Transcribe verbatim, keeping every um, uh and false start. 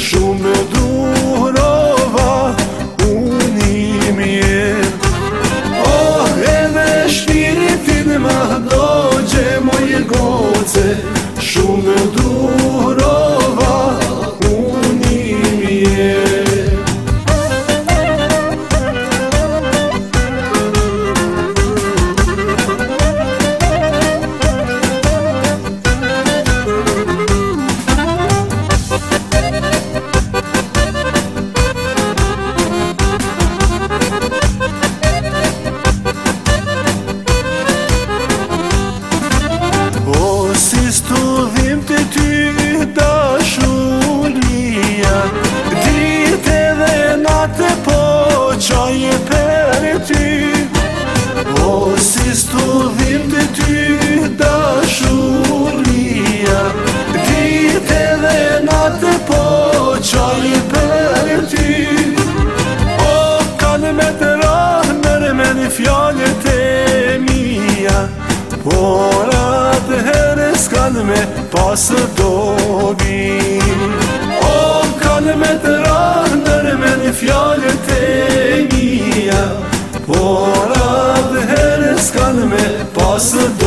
shumë durova unim jet. Oh, edhe shpiritin ma dođe moje goce, shumë durova unim jet. Si studhim të ty dashuria, drite dhe natë po qaj për ty. O, si studhim të ty dashuria, drite dhe natë po qaj për ty. O, kanë me të rahmer me një fjallet e mija, por atë herë s'kanë me pasë dobi. O, kanë me të rahmer me një fjallet e mija, por atë herë s'kanë me pasë